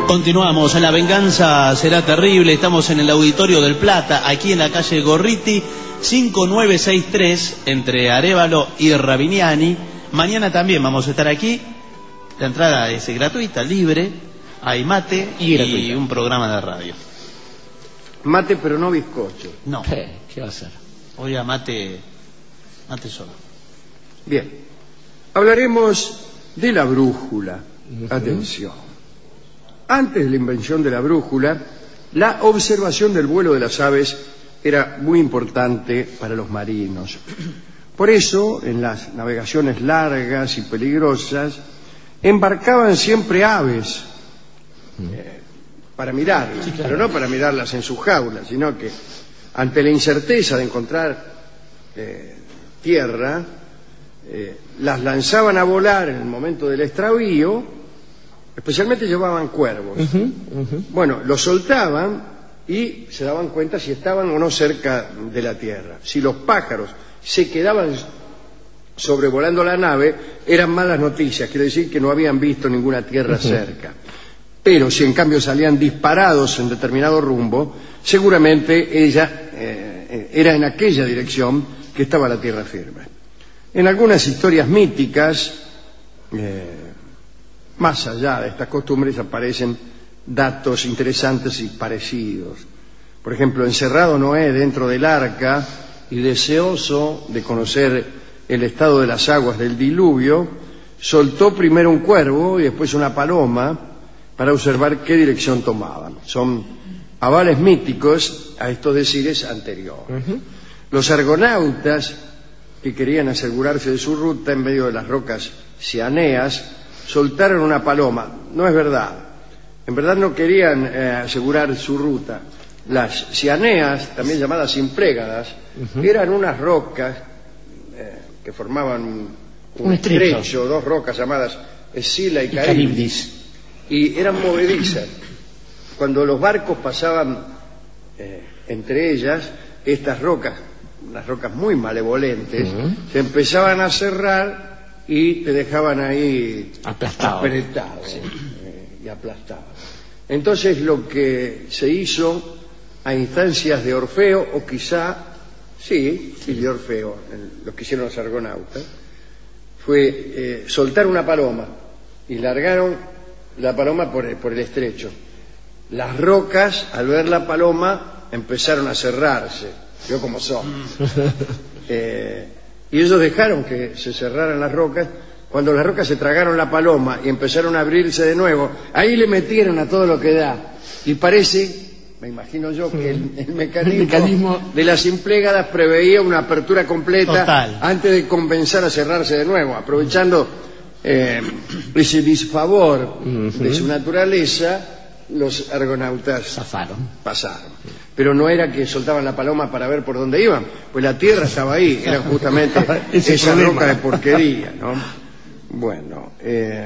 Continuamos, la venganza será terrible. Estamos en el Auditorio del Plata, aquí en la calle Gorriti 5963, entre Arévalo y Rabiniani. Mañana también vamos a estar aquí. La entrada es gratuita, libre. Hay mate y un programa de radio. Mate, pero no bizcocho. No. ¿Qué va a hacer? Hoy a mate solo. Bien. Hablaremos de la brújula. Atención. Antes de la invención de la brújula, la observación del vuelo de las aves era muy importante para los marinos. Por eso, en las navegaciones largas y peligrosas, embarcaban siempre aves para mirarlas, pero no para mirarlas en sus jaulas, sino que ante la incerteza de encontrar tierra, las lanzaban a volar en el momento del extravío. Especialmente llevaban cuervos. Bueno, los soltaban y se daban cuenta si estaban o no cerca de la tierra. Si los pájaros se quedaban sobrevolando la nave, eran malas noticias, quiere decir que no habían visto ninguna tierra cerca. Pero si en cambio salían disparados en determinado rumbo, seguramente era en aquella dirección que estaba la tierra firme. En algunas historias míticas, más allá de estas costumbres, aparecen datos interesantes y parecidos. Por ejemplo, encerrado Noé dentro del arca y deseoso de conocer el estado de las aguas del diluvio, soltó primero un cuervo y después una paloma para observar qué dirección tomaban. Son avales míticos a estos decires anteriores. Los argonautas, que querían asegurarse de su ruta en medio de las rocas cianeas, soltaron una paloma. No es verdad. En verdad no querían asegurar su ruta. Las cianeas, también llamadas simplégadas, eran unas rocas que formaban un estrecho, dos rocas llamadas Escila y Caribdis, y eran movedizas. Cuando los barcos pasaban entre ellas, estas rocas, unas rocas muy malevolentes, se empezaban a cerrar y te dejaban ahí apretado y aplastado. Entonces lo que se hizo a instancias de Orfeo, o quizá, sí, de Orfeo, lo que hicieron los argonautas, fue soltar una paloma y largaron la paloma por el estrecho. Las rocas, al ver la paloma, empezaron a cerrarse. Yo como son. Y ellos dejaron que se cerraran las rocas. Cuando las rocas se tragaron la paloma y empezaron a abrirse de nuevo, ahí le metieron a todo lo que da. Y parece, me imagino yo, que el mecanismo de las simplégadas preveía una apertura completa antes de comenzar a cerrarse de nuevo, aprovechando ese disfavor de su naturaleza. Los argonautas pasaron. Pero no era que soltaban la paloma para ver por dónde iban, pues la tierra estaba ahí, era justamente esa roca de porquería, ¿no? Bueno,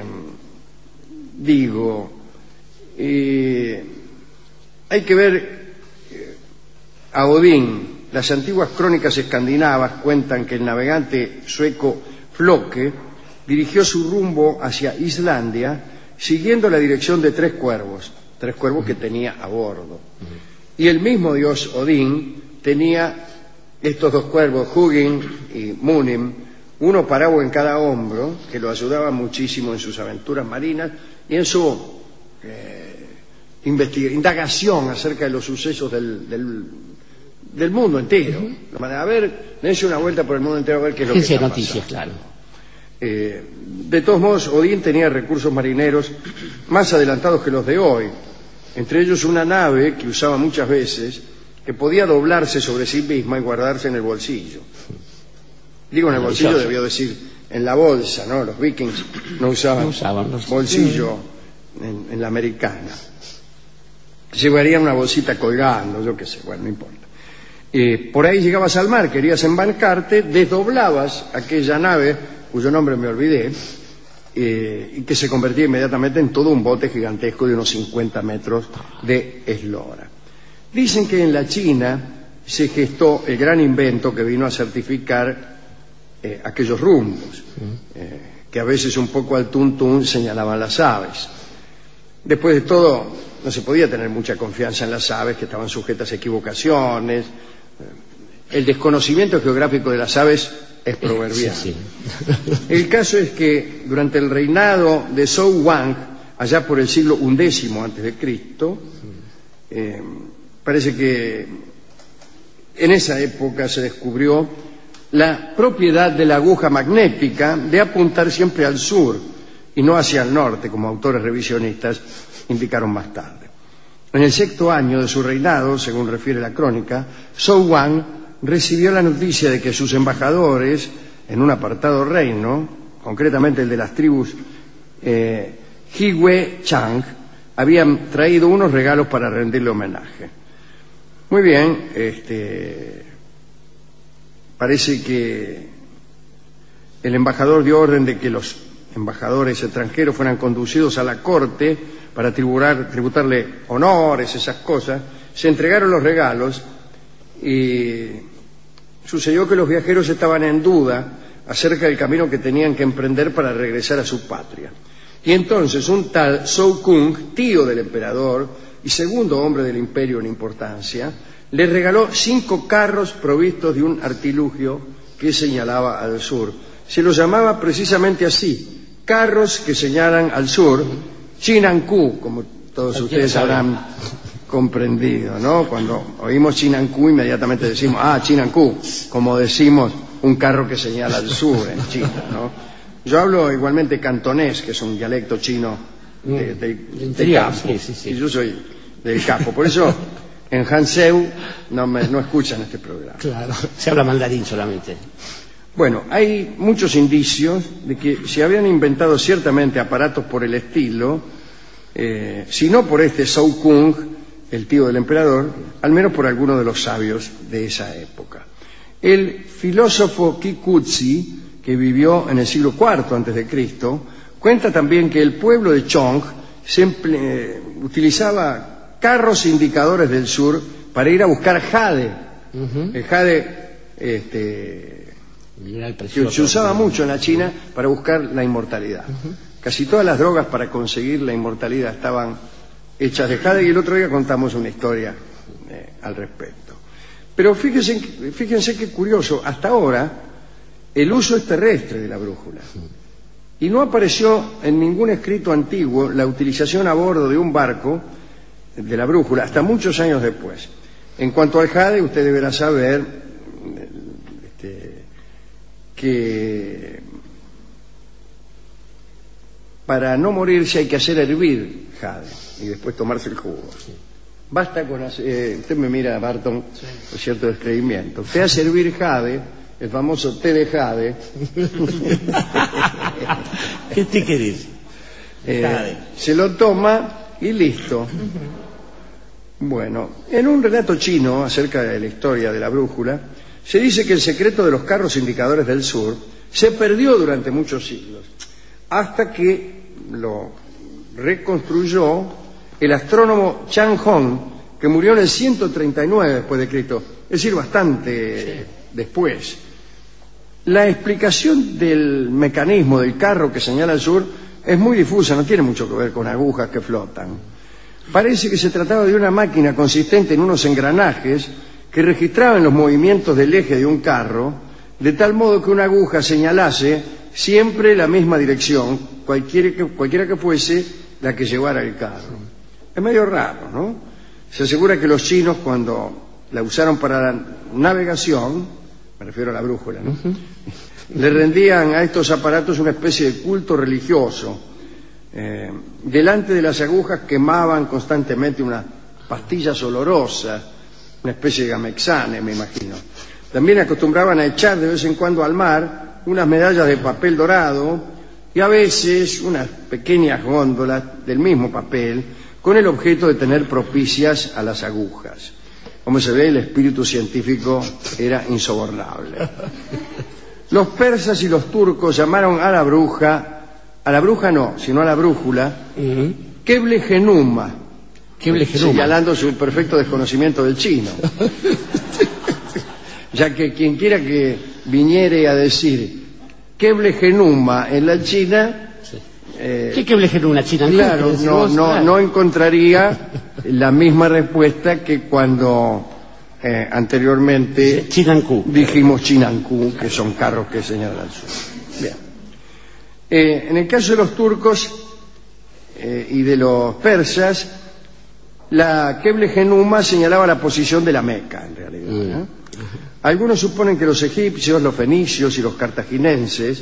hay que ver a Odín. Las antiguas crónicas escandinavas cuentan que el navegante sueco Floke dirigió su rumbo hacia Islandia siguiendo la dirección de tres cuervos que tenía a bordo. Y el mismo dios Odín tenía estos dos cuervos, Hugin y Munim, uno parado en cada hombro, que lo ayudaba muchísimo en sus aventuras marinas y en su indagación acerca de los sucesos del mundo entero. A ver, dense una vuelta por el mundo entero a ver qué es lo que está noticias, pasando. De todos modos, Odín tenía recursos marineros más adelantados que los de hoy, entre ellos una nave que usaba muchas veces, que podía doblarse sobre sí misma y guardarse en el bolsillo. Digo en el bolsillo, debió decir en la bolsa, ¿no? Los vikings no usaban bolsillo en la americana. Llevarían una bolsita colgando, yo qué sé, bueno, no importa. Por ahí llegabas al mar, querías embarcarte, desdoblabas aquella nave, cuyo nombre me olvidé, y que se convertía inmediatamente en todo un bote gigantesco de unos 50 metros de eslora. Dicen que en la China se gestó el gran invento que vino a certificar aquellos rumbos, que a veces un poco al tuntún señalaban las aves. Después de todo, no se podía tener mucha confianza en las aves, que estaban sujetas a equivocaciones. El desconocimiento geográfico de las aves es proverbial. Sí. El caso es que durante el reinado de Zhou Wang, allá por el siglo XI antes de Cristo, parece que en esa época se descubrió la propiedad de la aguja magnética de apuntar siempre al sur y no hacia el norte, como autores revisionistas indicaron más tarde. En el 6º año de su reinado, según refiere la crónica, Zhou Wang recibió la noticia de que sus embajadores en un apartado reino, concretamente el de las tribus Higue Chang, habían traído unos regalos para rendirle homenaje. Muy bien, parece que el embajador dio orden de que los embajadores extranjeros fueran conducidos a la corte para tributarle honores, esas cosas. Se entregaron los regalos y sucedió que los viajeros estaban en duda acerca del camino que tenían que emprender para regresar a su patria. Y entonces un tal Zhou Kung, tío del emperador y segundo hombre del imperio en importancia, le regaló 5 carros provistos de un artilugio que señalaba al sur. Se los llamaba precisamente así, carros que señalan al sur, Chinanku, como todos ustedes habrán comprendido, ¿no? Cuando oímos Chinanku inmediatamente decimos, Chinanku, como decimos un carro que señala al sur en China, ¿no? Yo hablo igualmente cantonés, que es un dialecto chino de campo, sí. y yo soy del campo, por eso en Hanseu no escuchan este programa. Claro, se habla mandarín solamente. Bueno, hay muchos indicios de que se habían inventado ciertamente aparatos por el estilo, si no por este Zhou Kung, el tío del emperador, al menos por alguno de los sabios de esa época. El filósofo Kikuzi, que vivió en el siglo IV antes de Cristo, cuenta también que el pueblo de Chong utilizaba carros indicadores del sur para ir a buscar jade. El jade que se usaba mucho en la China para buscar la inmortalidad. Casi todas las drogas para conseguir la inmortalidad estaban hechas de jade, y el otro día contamos una historia al respecto. Pero fíjense qué curioso, hasta ahora el uso es terrestre de la brújula. Y no apareció en ningún escrito antiguo la utilización a bordo de un barco de la brújula hasta muchos años después. En cuanto al jade, usted deberá saber que para no morirse hay que hacer hervir jade y después tomarse el jugo. Basta con hacer, usted me mira, Barton, con cierto descreimiento. Usted hace hervir jade, el famoso té de jade. ¿Qué te querés? Se lo toma y listo. Bueno, en un relato chino acerca de la historia de la brújula, se dice que el secreto de los carros indicadores del sur se perdió durante muchos siglos, hasta que lo reconstruyó el astrónomo Chang Hong, que murió en el 139 después de Cristo, es decir, bastante después. La explicación del mecanismo del carro que señala al sur es muy difusa, no tiene mucho que ver con agujas que flotan. Parece que se trataba de una máquina consistente en unos engranajes que registraban los movimientos del eje de un carro, de tal modo que una aguja señalase siempre la misma dirección, cualquiera que fuese la que llevara el carro. Es medio raro, ¿no? Se asegura que los chinos, cuando la usaron para la navegación, me refiero a la brújula, ¿no? Le rendían a estos aparatos una especie de culto religioso. Delante de las agujas quemaban constantemente unas pastillas olorosas, una especie de gamexane, me imagino. También acostumbraban a echar de vez en cuando al mar unas medallas de papel dorado y a veces unas pequeñas góndolas del mismo papel con el objeto de tener propicias a las agujas. Como se ve, el espíritu científico era insobornable. Los persas y los turcos llamaron a la bruja no, sino a la brújula, Keble Genuma, señalando su perfecto desconocimiento del chino. Ya que quien quiera que viniere a decir Keble Genuma en la China, ¿Qué Keblechen una china? Claro, no encontraría la misma respuesta que cuando anteriormente Chinancu. dijimos Chinancu, que son carros que señalan al sur. Bien. En el caso de los turcos y de los persas, la Keblechen Uma señalaba la posición de la Meca, en realidad, ¿no? Algunos suponen que los egipcios, los fenicios y los cartagineses,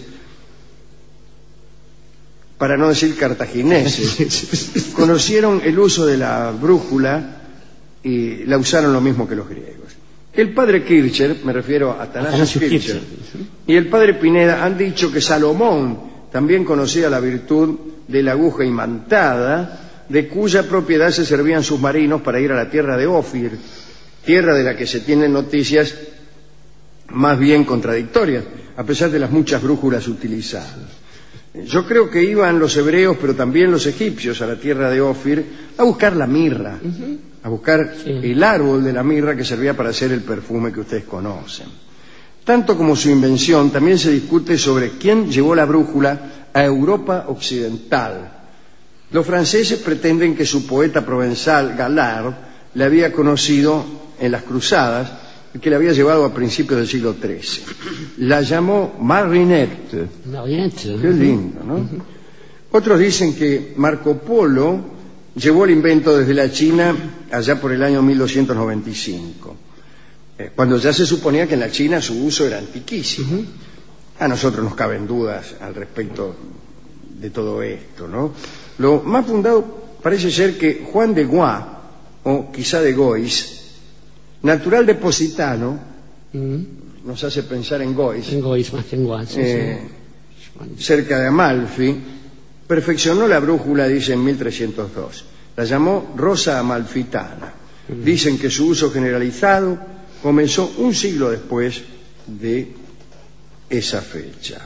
para no decir cartagineses, conocieron el uso de la brújula y la usaron lo mismo que los griegos. El padre Kircher, me refiero a Atanasio Kircher, y el padre Pineda han dicho que Salomón también conocía la virtud de la aguja imantada, de cuya propiedad se servían sus marinos para ir a la tierra de Ofir, tierra de la que se tienen noticias más bien contradictorias, a pesar de las muchas brújulas utilizadas. Yo creo que iban los hebreos, pero también los egipcios, a la tierra de Ofir a buscar la mirra, a buscar el árbol de la mirra que servía para hacer el perfume que ustedes conocen. Tanto como su invención, también se discute sobre quién llevó la brújula a Europa occidental. Los franceses pretenden que su poeta provenzal, Galard, la había conocido en las cruzadas, que la había llevado a principios del siglo XIII. La llamó Marinette. Qué lindo, ¿no? Otros dicen que Marco Polo llevó el invento desde la China allá por el año 1295, cuando ya se suponía que en la China su uso era antiquísimo. A nosotros nos caben dudas al respecto de todo esto, ¿no? Lo más fundado parece ser que Juan de Gois, o quizá de Gois, natural de Positano, nos hace pensar en Gois, Más que en Gois, cerca de Amalfi, perfeccionó la brújula, dice, en 1302. La llamó Rosa Amalfitana. Dicen que su uso generalizado comenzó un siglo después de esa fecha.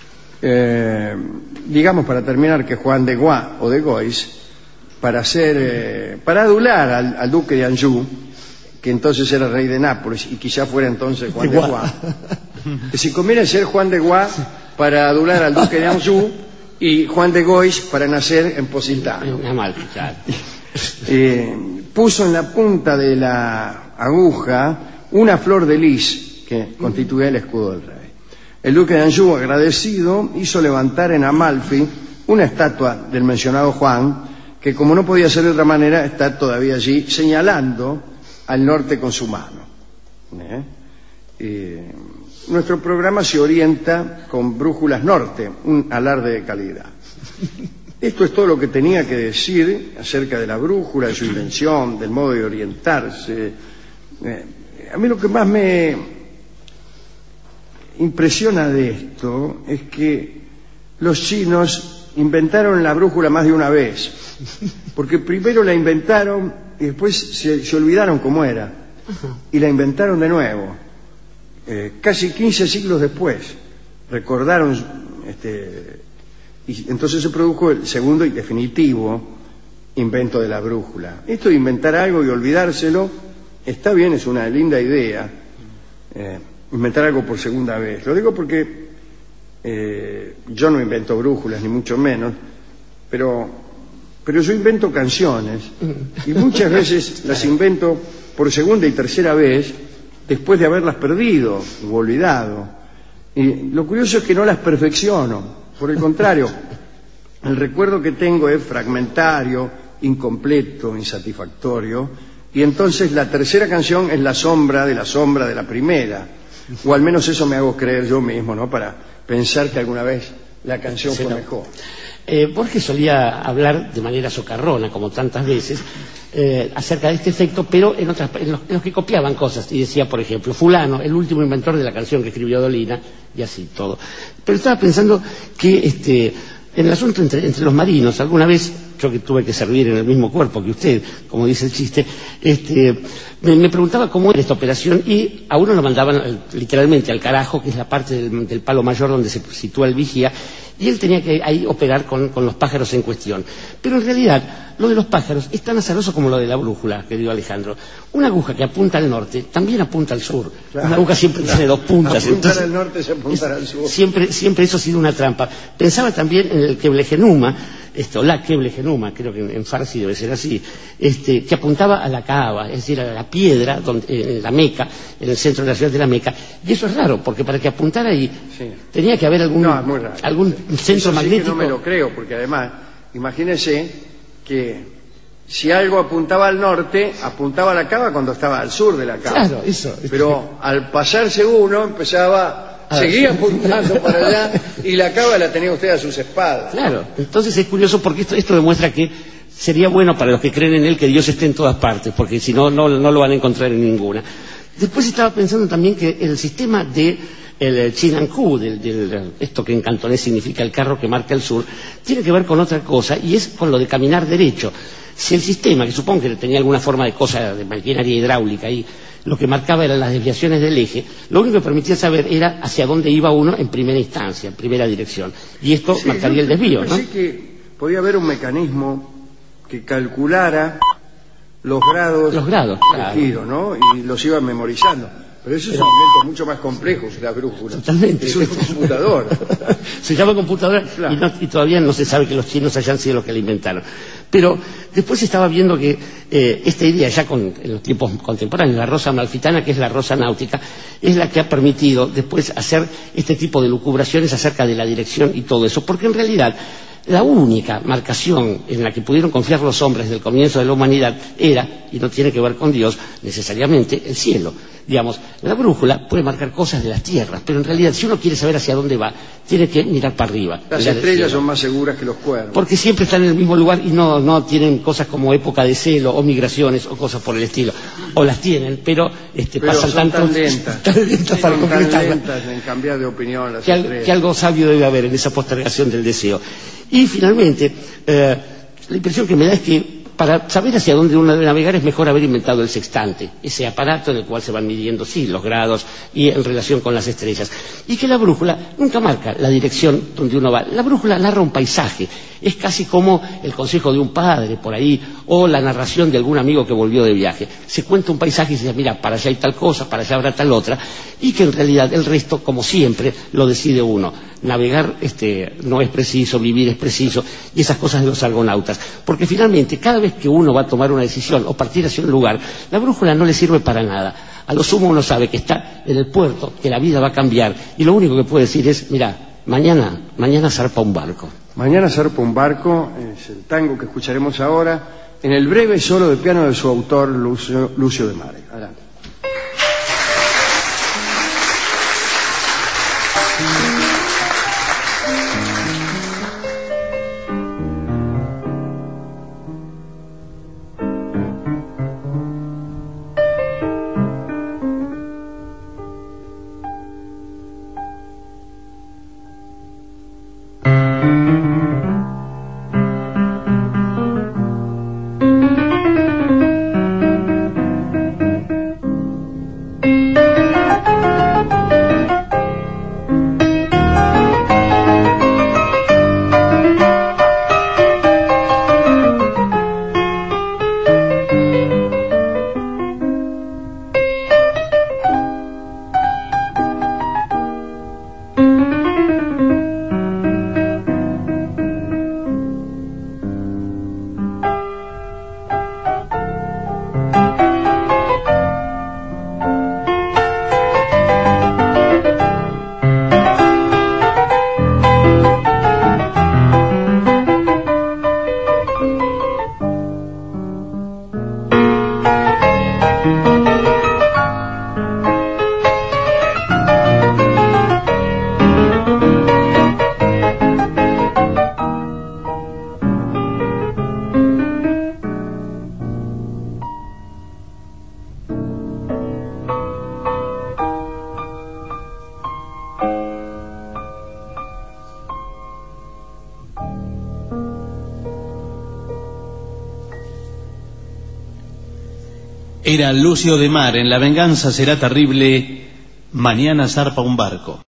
Digamos, para terminar, que Juan de Gois o de Gois, para adular al duque de Anjou, que entonces era rey de Nápoles y quizá fuera entonces Juan de Gois, que si conviene ser Juan de Gois para adular al duque de Anjou y Juan de Gois para nacer en Positano. Puso en la punta de la aguja una flor de lis que constituía el escudo del rey. El duque de Anjou, agradecido, hizo levantar en Amalfi una estatua del mencionado Juan, que como no podía ser de otra manera, está todavía allí señalando al norte con su mano. Nuestro programa se orienta con Brújulas Norte, un alarde de calidad. Esto es todo lo que tenía que decir acerca de la brújula, de su invención, del modo de orientarse. A mí lo que más me impresiona de esto es que los chinos inventaron la brújula más de una vez, porque primero la inventaron y después se olvidaron cómo era y la inventaron de nuevo. Casi 15 siglos después recordaron, y entonces se produjo el segundo y definitivo invento de la brújula. Esto de inventar algo y olvidárselo está bien, es una linda idea, inventar algo por segunda vez. Lo digo porque yo no invento brújulas, ni mucho menos, pero yo invento canciones y muchas veces las invento por segunda y tercera vez después de haberlas perdido o olvidado. Y lo curioso es que no las perfecciono, por el contrario, el recuerdo que tengo es fragmentario, incompleto, insatisfactorio, y entonces la tercera canción es la sombra de la primera, o al menos eso me hago creer yo mismo, ¿no? Para pensar que alguna vez la canción fue mejor. Borges solía hablar de manera socarrona, como tantas veces, acerca de este efecto, pero en los que copiaban cosas, y decía, por ejemplo, fulano, el último inventor de la canción que escribió Dolina, y así todo. Pero estaba pensando que en el asunto entre los marinos, alguna vez, yo que tuve que servir en el mismo cuerpo que usted, como dice el chiste, me preguntaba cómo era esta operación, y a uno lo mandaban literalmente al carajo, que es la parte del palo mayor donde se sitúa el vigía, y él tenía que ahí operar con los pájaros en cuestión. Pero en realidad, lo de los pájaros es tan azaroso como lo de la brújula, querido Alejandro. Una aguja que apunta al norte también apunta al sur. Claro. Una aguja siempre tiene dos puntas. Apuntar al norte es apuntar al sur. Siempre eso ha sido una trampa. Pensaba también en el Keblegenuma, la Keblegenuma, creo que en farsi debe ser así, que apuntaba a la Kaaba, es decir, a la piedra, en la Meca, en el centro de la ciudad de la Meca. Y eso es raro, porque para que apuntara ahí tenía que haber algún centro magnético. Sí, que no me lo creo, porque además, imagínense que si algo apuntaba al norte, apuntaba a la Kaaba cuando estaba al sur de la Kaaba. Claro, eso. Pero al pasarse uno seguía apuntando para allá y la Kaaba la tenía usted a sus espaldas. Claro, entonces es curioso porque esto demuestra que sería bueno para los que creen en él que Dios esté en todas partes, porque si no, no lo van a encontrar en ninguna. Después estaba pensando también que el sistema de el Chinanku, esto que en cantonés significa el carro que marca el sur, tiene que ver con otra cosa, y es con lo de caminar derecho. Si el sistema, que supongo que tenía alguna forma de cosa de maquinaria hidráulica ahí, lo que marcaba eran las desviaciones del eje, lo único que permitía saber era hacia dónde iba uno en primera instancia, en primera dirección. Y esto marcaría el desvío, ¿no? Así que podía haber un mecanismo que calculara los grados del giro, ¿no? Y los iba memorizando. Pero eso es un invento mucho más complejo que la brújula. Totalmente. Es una computadora. Se llama computadora, claro. y todavía no se sabe que los chinos hayan sido los que la inventaron. Pero después estaba viendo que esta idea, ya en los tiempos contemporáneos, la rosa amalfitana, que es la rosa náutica, es la que ha permitido después hacer este tipo de lucubraciones acerca de la dirección y todo eso. Porque en realidad la única marcación en la que pudieron confiar los hombres desde el comienzo de la humanidad era, y no tiene que ver con Dios necesariamente, el cielo. Digamos, la brújula puede marcar cosas de las tierras, pero en realidad si uno quiere saber hacia dónde va, tiene que mirar para arriba. Las estrellas son más seguras que los cuernos. Porque siempre están en el mismo lugar y no tienen cosas como época de celo o migraciones o cosas por el estilo. O las tienen, pero pasan tan lentas para completarlas. Tan lentas en cambiar de opinión las estrellas. Que algo sabio debe haber en esa postergación del deseo. Y finalmente, la impresión que me da es que para saber hacia dónde uno debe navegar es mejor haber inventado el sextante, ese aparato en el cual se van midiendo, los grados y en relación con las estrellas. Y que la brújula nunca marca la dirección donde uno va. La brújula narra un paisaje. Es casi como el consejo de un padre por ahí, o la narración de algún amigo que volvió de viaje. Se cuenta un paisaje y se dice, mira, para allá hay tal cosa, para allá habrá tal otra, y que en realidad el resto, como siempre, lo decide uno. Navegar no es preciso, vivir es preciso, y esas cosas de los argonautas. Porque finalmente, cada vez que uno va a tomar una decisión o partir hacia un lugar, la brújula no le sirve para nada. A lo sumo uno sabe que está en el puerto, que la vida va a cambiar, y lo único que puede decir es, mira, mañana zarpa un barco. Mañana zarpa un barco es el tango que escucharemos ahora en el breve solo de piano de su autor, Lucio de Mare. Adelante. Era Lucio de Mar en La venganza será terrible, mañana zarpa un barco.